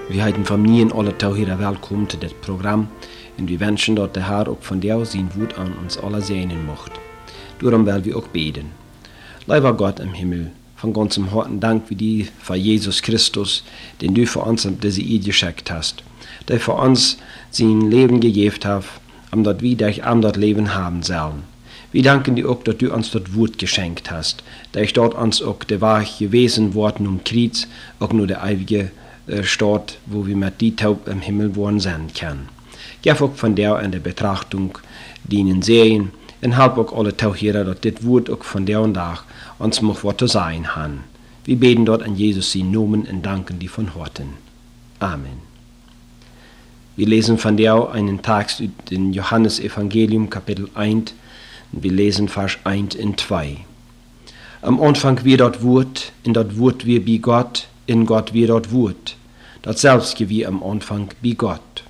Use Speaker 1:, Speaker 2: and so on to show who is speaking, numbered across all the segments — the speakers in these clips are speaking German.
Speaker 1: Wir heiden Familien alle Tauhira welkom til dit program en vi wensen dat de Herr ook van jou zijn woord aan ons alle segnen mocht. Daarom wil we ook beten. Lieber Gott im Himmel, von ganzem Herzen Dank wie dir für Jesus Christus, den du für uns diese Eid geschenkt hast, der für uns sein Leben gegeben hat, damit wir dich am dort Leben haben sollen. Wir danken dir auch, dass du uns dort Wort geschenkt hast, dass ich dort uns auch der Wahrheit gewesen worden Kreuz, auch nur der ewige Stadt, wo wir mit die Taub im Himmel wohnen sein können. Gib auch von der in der Betrachtung dienen sehen und help auch alle Tauhierer, dass das Wort auch von der und Tag uns mag was zu sein haben. Wir beten dort an Jesus seinen Namen und danken dir von Herzen. Amen. Wir lesen von der einen Text in Johannes Evangelium Kapitel 1 und wir lesen Vers 1 und 2. Am Anfang wir dort Wort, in dort Wort wir bei Gott, in Gott wir dort Wort. Das selbst wie am Anfang bei Gott.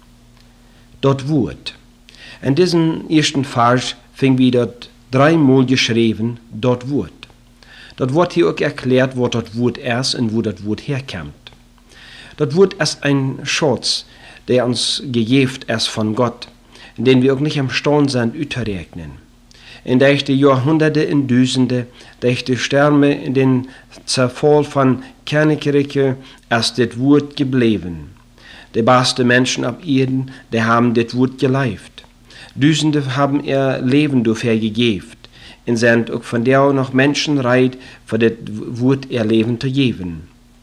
Speaker 1: Dort Wort. In diesem ersten Vers fing wir dort dreimal geschrieben, dort Wort. Dort wird hier auch erklärt, wo das Wort ist und wo das Wort herkommt. Das Wort ist ein Schatz, der uns gegeben ist von Gott, in den wir auch nicht imstande sind, überzurechnen. In der die Jahrhunderte in Düsende, durch die Sterne in den Zerfall von Königreichen ist das Wort geblieben. Die besten Menschen ab Erden, die haben das Wort gelebt. Düsende haben ihr Leben dafür gegeben und sind auch von der noch Menschen reit, für das Wort ihr Leben zu geben.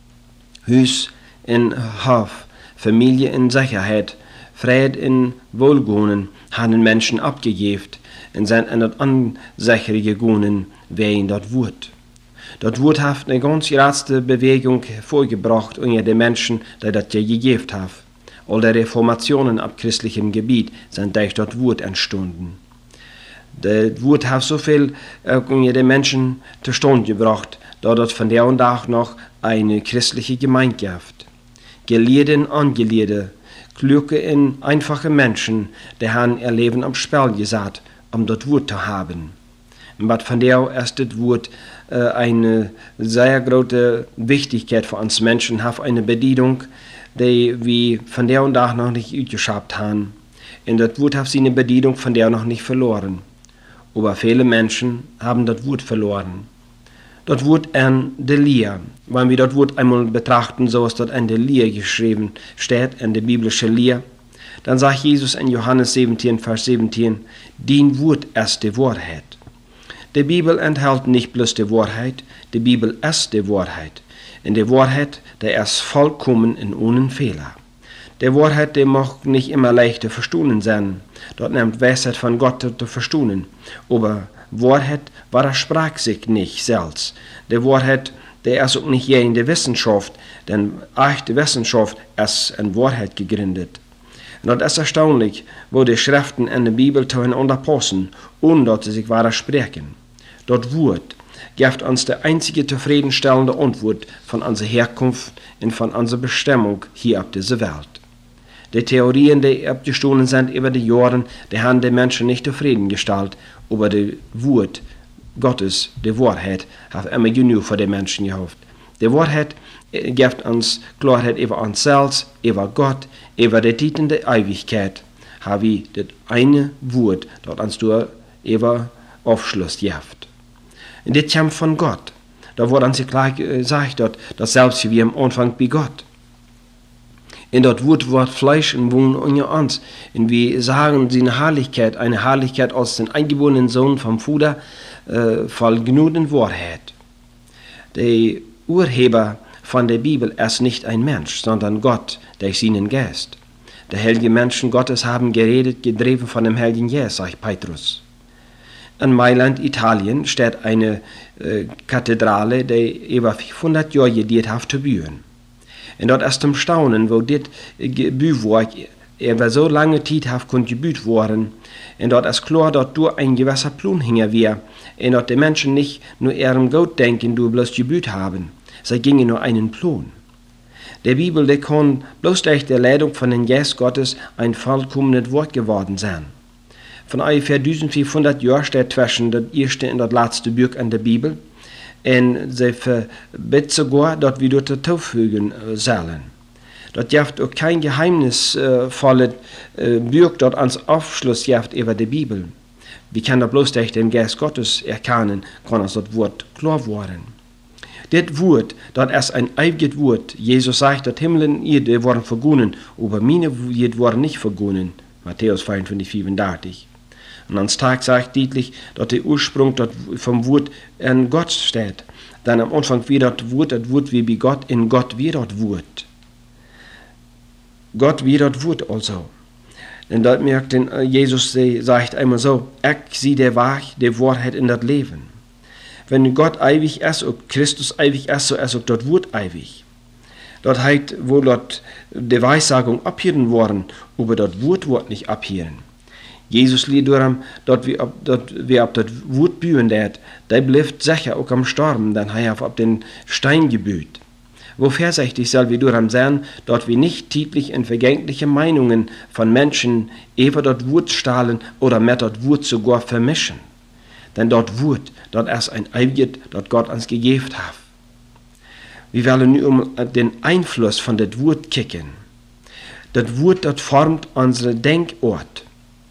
Speaker 1: Hus in Hof, Familie in Sicherheit, Fried in Wohlgehen haben Menschen abgegeben und sind in das Unsichere gegangen, wegen das Wort. Das Wort hat eine ganz große Bewegung hervorgebracht unter den Menschen, die das gegeben haben. All die Reformationen ab christlichem Gebiet sind durch das Wort entstanden. Das Wort hat so viel unter den Menschen zustande gebracht, da das von der und Tag noch eine christliche Gemeinschaft. Gelehrte und Angelehrte, kluge und einfache Menschen, die haben ihr Leben am Spiel gesetzt, um das Wort zu haben. Und von der ist das Wort eine sehr große Wichtigkeit für uns Menschen, hat eine Bedienung, die wir von der und Tag noch nicht ausgeschöpft haben. Und das Wort hat seine Bedienung von der noch nicht verloren. Aber viele Menschen haben das Wort verloren. Das Wort an der Lehre, wenn wir das Wort einmal betrachten, so ist das an der Lehre geschrieben steht, in der biblischen Lehre, dann sagt Jesus in Johannes 17, Vers 17, dein Wort ist die Wahrheit. Die Bibel enthält nicht bloß die Wahrheit, die Bibel ist die Wahrheit. Und die Wahrheit, der ist vollkommen und ohne Fehler. Die Wahrheit, die mag nicht immer leicht zu verstehen sein. Dort nimmt Weisheit von Gott zu verstehen. Aber Wahrheit, sprach sich nicht selbst. Die Wahrheit, der ist auch nicht je in der Wissenschaft, denn echte Wissenschaft ist in Wahrheit gegründet. Und das ist erstaunlich, wo die Schriften in der Bibel zueinander passen, ohne dass sie sich widersprechen. Das Wort gibt uns die einzige zufriedenstellende Antwort von unserer Herkunft und von unserer Bestimmung hier auf dieser Welt. Die Theorien, die abgestoßen sind über die Jahre, die haben die Menschen nicht zufriedengestellt, aber das Wort Gottes, die Wahrheit, hat immer genug für die Menschen gehofft. Die Wahrheit gibt uns Klarheit über uns selbst, über Gott, über die Zeit in der Ewigkeit, haben wir das eine Wort, das uns durch über Aufschluss gibt. Und das kommt von Gott. Da wird uns klar gesagt, dass selbst wie am Anfang bei Gott. Und das Wort wird Fleisch und wohnt unter uns. Und wir sagen seine Herrlichkeit, eine Herrlichkeit als den eingeborenen Sohn vom Vater, voll Gnade und Wahrheit. Der Urheber von der Bibel ist nicht ein Mensch, sondern Gott, durch seinen Geist. Die heiligen Menschen Gottes haben geredet, getrieben von dem heiligen Geist, sagt Petrus. In Mailand, Italien, steht eine Kathedrale, die über 500 Jahre gedauert hat zu bauen. Und dort ist zum Staunen, wo das Bauwerk über so lange Zeit hat gebaut worden. Und dort ist klar, dass durch ein gewisser Plan hängen wir. Und dass die Menschen nicht nur ihrem Gott denken, du bloß gebaut haben. Sie gingen nur einen Plan. Der Bibel, die kann bloß durch die Leitung von den Geist Gottes ein vollkommenes Wort geworden sein. Von ungefähr 1500 Jahren steht zwischen das erste und das letzte Buch in der Bibel. Und sie verbietet sogar, dass wir dort zufügen sollen. dort jaft auch kein geheimnisvolle Buch dort ans Aufschluss jaft über die Bibel. Wie kann das bloß durch den Geist Gottes erkennen, kann uns das Wort klar werden. Das Wort, das ist ein ewiges Wort. Jesus sagt, dass Himmel und Erde worden vergonnen, aber meine Wort worden nicht vergonnen. Matthäus 25, 34. Und ans Tag sagt deutlich, dass der Ursprung dort vom Wort in Gott steht. Dann am Anfang wie das Wort wie bei Gott, in Gott wie das Wort. Gott wie das Wort also. Denn dort merkt Jesus sagt einmal so, ich sie der Wahrheit, der Wahrheit in das Leben. Wenn Gott ewig ist und Christus ewig ist, so ist auch das Wort ewig. Dort heißt, wo dort die Weissagung abhören worden, aber das Wort nicht abhören. Jesus liegt daran, dort wie ab das Wort bühen der bleibt sicher auch am Storben, dann hat er auf den Stein gebüht. Wo vorsichtig soll wir daran sein, dort wir nicht täglich in vergängliche Meinungen von Menschen über das Wort stahlen oder mit das Wort sogar vermischen. Denn dort Wort, dort ist ein ewiges, dort Gott uns gegeben hat. Wir wollen nun den Einfluss von das Wort kicken. Das Wort, das formt unsere Denkort.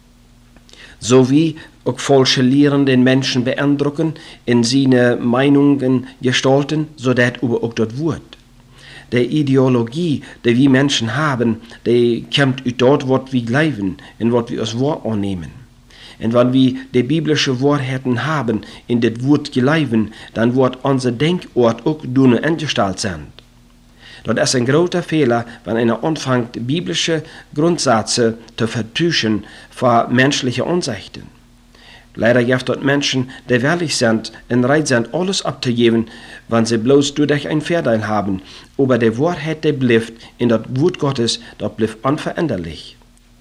Speaker 1: So wie auch falsche Lehren den Menschen beeindrucken, in seine Meinungen gestalten, so dat aber auch das Wort. Die Ideologie, die wir Menschen haben, die kommt aus dort, was wir glauben, in was wir als Wort annehmen. Und wenn wir die biblische Wahrheiten haben, in das Wort glauben, dann wird unser Denkort auch durch eingestellt sein. Das ist ein großer Fehler, wenn einer anfängt, biblische Grundsätze zu vertuschen vor menschlichen Ansichten. Leider gibt es dort Menschen, die willig sind, in Reit sind, alles abzugeben, wenn sie bloß dadurch einen Vorteil haben. Aber die Wahrheit, die bleibt in das Wort Gottes, das bleibt unveränderlich.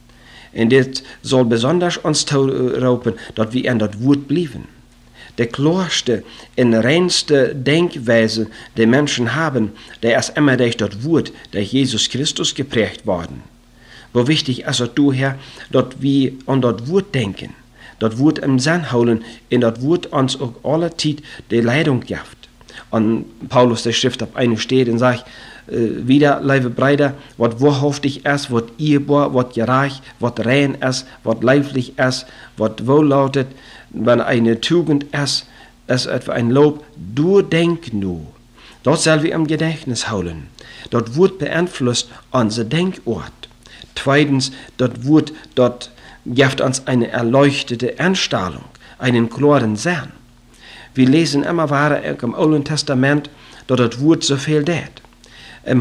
Speaker 1: Und das soll besonders uns raupen, dass wir in das Wort bleiben. Der klarste und reinste Denkweise, die Menschen haben, der ist immer durch das Wort, durch Jesus Christus geprägt worden. Wo wichtig ist es daher, dass wir an das Wort denken, das Wort im Sinn holen, in das Wort uns auch alle Zeit die Leitung gibt. Und Paulus, der Schrift auf eine steht und sagt, wieder, liebe Brüder, was wahrhaftig ist, was ehrbar, was gerecht, was rein ist, was leiblich ist, was wohllautet, wenn eine Tugend ist etwa ein Lob, du denk nur. Das soll wir im Gedächtnis holen. Das Wort beeinflusst unser Denkort. Zweitens, das Wort, das gibt uns eine erleuchtete Einstellung, einen klaren Sinn. Wir lesen immer weiter im Alten Testament, dass das Wort so viel tät. Im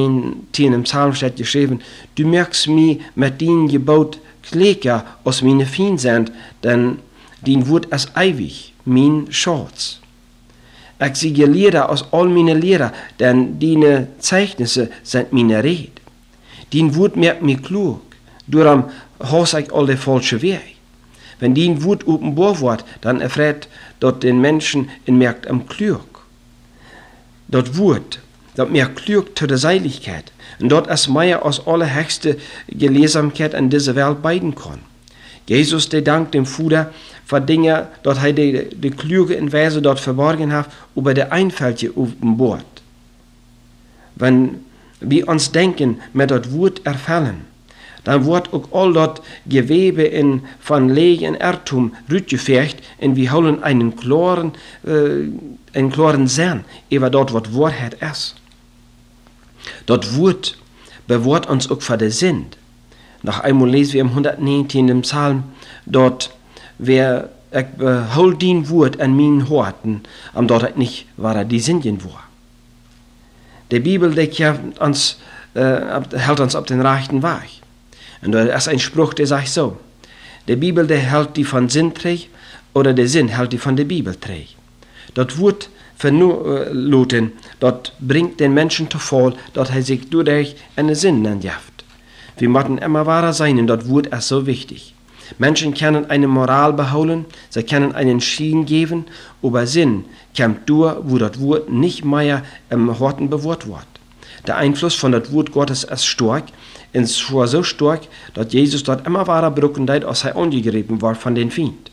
Speaker 1: 119 im Psalm steht geschrieben, du merkst mir mit deinem Gebot Kläger aus meine Feind sind, denn dein Wort ist ewig, mein Schatz. Ich siege Lehrer aus all meine Lehrer, denn deine Zeichnisse sind meine Rede. Dein Wort merkt mir klug, darum hasse ich all die falsche Weg. Wenn dein Wort offenbar wird, dann erfährt dort den Menschen in merkt am klug. Das Wort, das mir klug zu der Seiligkeit. Und dort ist mehr aus allerhöchste Gelehrsamkeit an dieser Welt beiden kann. Jesus, der dankt dem Vater für Dinge, dort er die kluge in Weise dort verborgen hat, über der Einfältige offenbart. Wenn wir uns denken, mit das Wort erfallen, dann wird auch all dort Gewebe von Leih und Irrtum rückgefecht und wir holen einen klaren Sinn über dort, was Wahrheit ist. Das Wort bewahrt uns auch vor der Sinn. Noch einmal lesen wir im 119. im Psalm, dort, wer holt dein Wort an meinen Horten, am dort nicht war die Sünden war. Die Bibel, die hält uns auf den rechten Weg. Und da ist ein Spruch, der sagt so, die Bibel, der hält die von Sinn trägt, oder der Sinn hält die von der Bibel trägt. Das Wort verloten, das bringt den Menschen zu Fall, dass er sich dadurch einen Sinn anjaft. Wir müssen immer wahrer sein, und das Wort ist so wichtig. Menschen können eine Moral beholen, sie können einen Schien geben, aber Sinn kommt durch, wo das Wort nicht mehr im Horten bewahrt wird. Der Einfluss von das Wort Gottes ist stark, und zwar so stark, dass Jesus dort immer wahrer Brücken deit, als er angegriffen war von den Feind.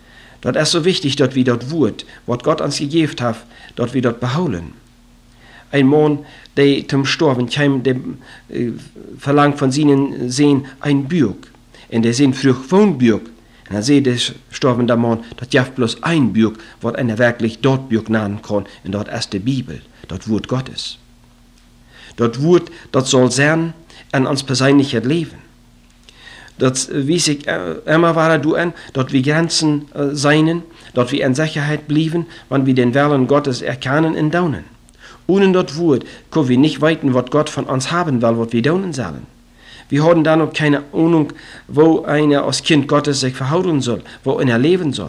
Speaker 1: Das ist so wichtig, dass wir das Wort, was Gott uns gegeben hat, dass wir dort beholen. Ein Mann, der zum Sterben kam, der verlangt von seinen Sehen ein Bürg. Und der sehen früh von Bürg. Und dann sieht der sterbende Mann, dass ja bloß ein Bürg, was einer wirklich dort Bürg nennen kann. Und dort ist die Bibel, dort Wort Gottes. Dort Wort, das soll sein an uns persönliches Leben. Das wies ich immer weiter durch, dort wir Grenzen seien, dort wir in Sicherheit blieben, wenn wir den Willen Gottes erkennen und daunen. Ohne dort Wort können wir nicht weiten, was Gott von uns haben will, was wir daunen sollen. Wir haben da noch keine Ahnung, wo einer als Kind Gottes sich verhalten soll, wo einer leben soll.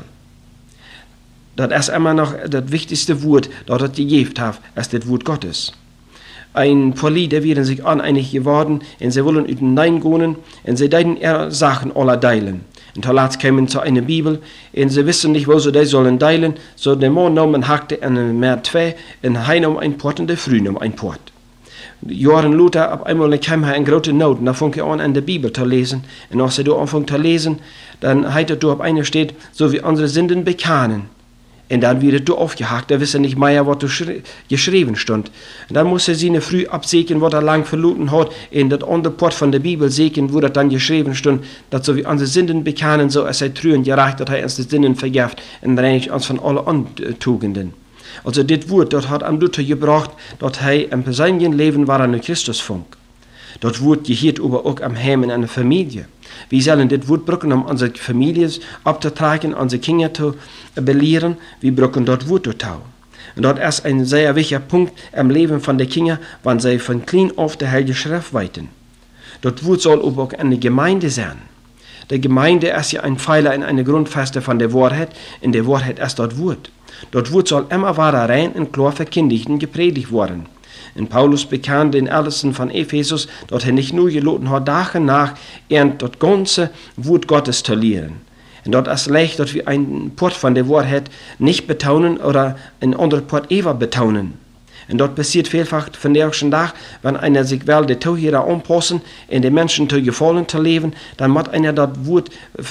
Speaker 1: Das ist immer noch das wichtigste Wort, das er gegeben hat, ist das Wort Gottes. Ein paar Lieder werden sich uneinig geworden, und sie wollen über Nein gehen, und sie deuten ihre Sachen alle teilen. Und zuletzt kamen zu einer Bibel, und sie wissen nicht, wo sie die sollen teilen, so der Mann nahm und hackte an mehr zwei, und heim um ein Port, und der Früh um ein Port. Joren Luther, auf einmal kam er in große Not, und da fing er an, in der Bibel zu lesen, und als er da anfängt zu lesen, dann hat er da auf einer steht, so wie unsere Sünden bekennen. Und dann wird er aufgehakt, er wisse nicht mehr, was da geschrieben stand. Und dann muss er seine früh absägen, was er lang verloren hat, in das andere Port von der Bibel sägen, wo das dann geschrieben stand, dass so wie unsere Sünden bekennen, so es sei treu und gerecht, dass er uns die Sünden vergibt und reinigt uns von allen Antugenden. Also das Wort, das hat am Luther gebracht, dass er im persönlichen Leben war an Christus funk. Das Wort gehört aber auch am Heim in einer Familie. Wir sollen das Wort brauchen, um unsere Familie abzutragen, unsere Kinder zu belehren. Wir brauchen das Wort dazu. Und das ist ein sehr wichtiger Punkt im Leben von den Kindern, wenn sie von klein auf die Heilige Schrift weiten. Das Wort soll aber auch eine Gemeinde sein. Die Gemeinde ist ja ein Pfeiler in eine Grundfeste von der Wahrheit. In der Wahrheit ist das Wort. Das Wort soll immer weiter rein und klar verkündigt und gepredigt werden. Und Paulus bekannt den Ältesten von Ephesus, dass er nicht nur geloten hat, Tag und Nacht, das ganze Wort Gottes zu lehren. Und dort ist leicht, dass wir einen Port von der Wahrheit nicht betonen oder einen anderen Port eher betonen. Und dort passiert vielfach von der ersten Tag, wenn einer sich will, die Tauhierer anpassen, in den Menschen zu gefallen zu leben, dann muss einer das Wort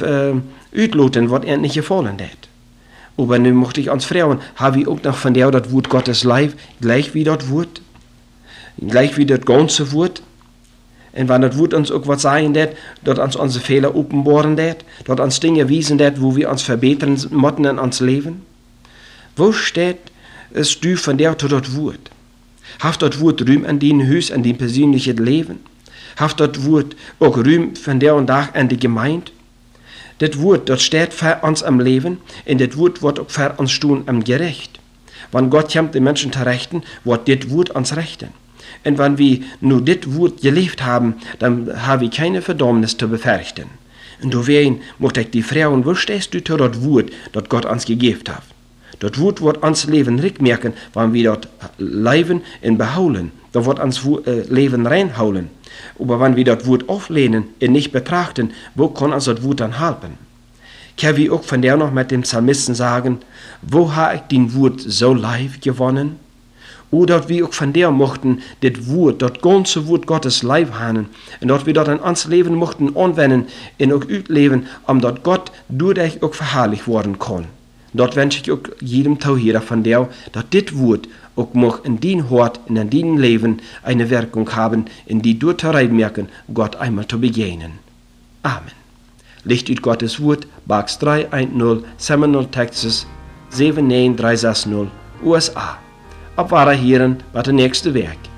Speaker 1: utloten, was er nicht gefallen hat. Aber nun möchte ich uns fragen, habe ich auch noch von der das Wort Gottes live, gleich wie das Wort? Gleich wie das ganze Wort. Und wenn das Wort uns auch was sagen wird, dort uns unsere Fehler offenbaren wird, dort uns Dinge wiesen wird, wo wir uns verbessern müssen in uns Leben. Wo steht es du von der zu das Wort? Haft das Wort Rühm an dein Haus, an dein persönliches Leben? Haft das Wort auch Rühm von der und Tag an die Gemeinde? Das Wort, das steht für uns am Leben, und das Wort wird auch für uns tun am Gerecht. Wenn Gott kommt, die Menschen zu rechten, wird das Wort uns rechten. Und wenn wir nur das Wort gelebt haben, dann haben wir keine Verdammnis zu befürchten. Und deswegen möchte ich die fragen, wo stehst du zu das Wort, das Gott uns gegeben hat? Das Wort wird uns Leben rückmerken, wenn wir dort leben und beholen. Da wird uns Leben reinholen. Aber wenn wir das Wort auflehnen und nicht betrachten, wo kann uns das Wort dann helfen? Können wir auch von der noch mit dem Psalmisten sagen, wo habe ich den Wort so live gewonnen? Oder wir auch von der mochten das Wort, das ganze Wort Gottes live haben. Und dort wir dort in uns Leben mochten anwenden und auch leben, dort Gott durch auch verherrlicht worden kann. Dort wünsche ich auch jedem Tauhierer von der, dass das Wort auch noch in dein Hort, in deinem Leben eine Wirkung haben, in die du zu merken, Gott einmal zu begegnen. Amen. Licht ut Gottes Wort, Box 310, Seminole, Texas 79360, USA. Op wahre Heren, wat de nächste Werk.